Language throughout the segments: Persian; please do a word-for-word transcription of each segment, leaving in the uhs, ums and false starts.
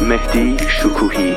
مهدی شکوهی.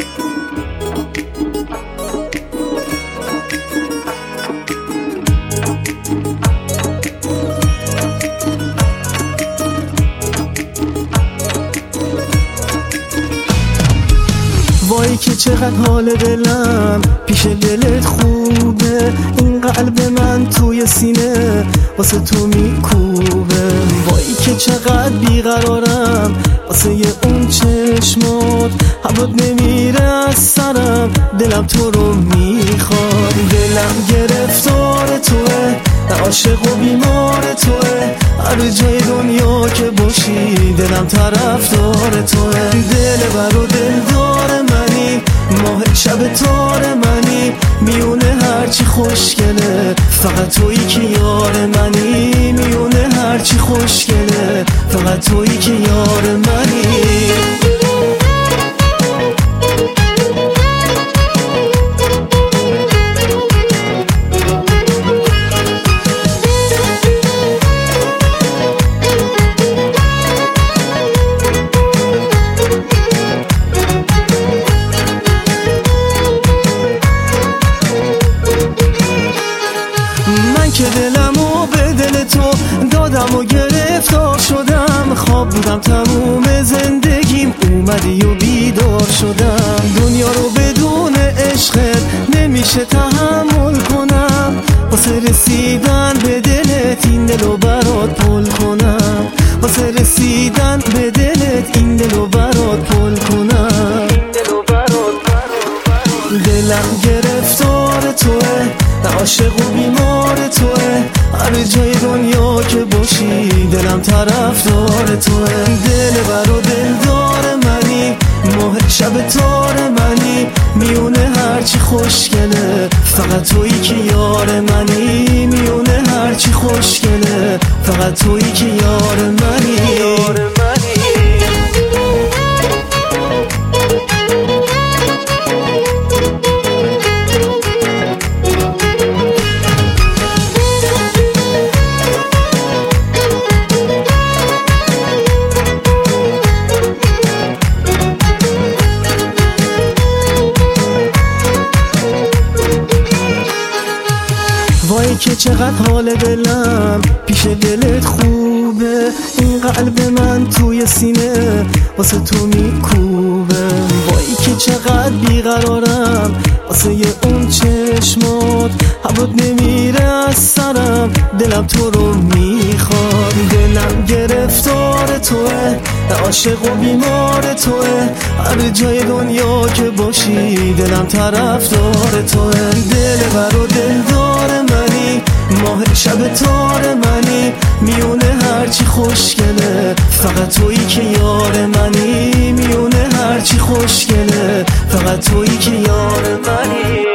وای که چقدر حال دلم پیش دلت خوبه، این قلب من توی سینه واسه تو میکوبه. وای که چقدر بیقرارم واسه اون چشمات، هوات نمیره از سرم، دلم تو رو میخواد. دلم گرفتار توه، عاشق و بیمار توه، هر جای دنیا که باشی دلم طرفدار توه. دل بر و دلدار منی، ماه شب تار منی، میونه هرچی خوشگله فقط تویی که یار منی. میونه هرچی خوشگله فقط تویی که یار منی. من که دلمو به دل تو دادم و گرفتار شدم، خواب بودم تموم زندگیم، اومدی و بیدار شدم. دنیا رو بدون عشقت نمیشه تحمل کنم، واسه رسیدن به دلت این دلو برات پل کنم، واسه رسیدن به دلت این دلو برات پل کنم. دلم گرفتار توه، عاشق و بیمار توه، هر جای دنیا که باشی دلم طرفدار توه. دل بر و دلدار منی، ماه شب تار منی، میونه هرچی خوشگله فقط تویی که یار منی. میونه هرچی خوشگله فقط تویی که یار منی. یار منی. وای که چقدر حال دلم پیش دلت خوبه، این قلب من توی سینه واسه تو میکوبه. وای که چقدر بیقرارم واسه اون چشمات، هوات نمیره از سرم، دلم تو رو میخواد. دلم گرفتار توه، عاشق و بیمار توه، هر جای دنیا که باشی دلم طرفدار توه. دل بر و دلدار منی، ماه شب تار منی، میونه هرچی خوشگله فقط تویی که یار منی. میونه هرچی خوشگله فقط تویی که یار منی.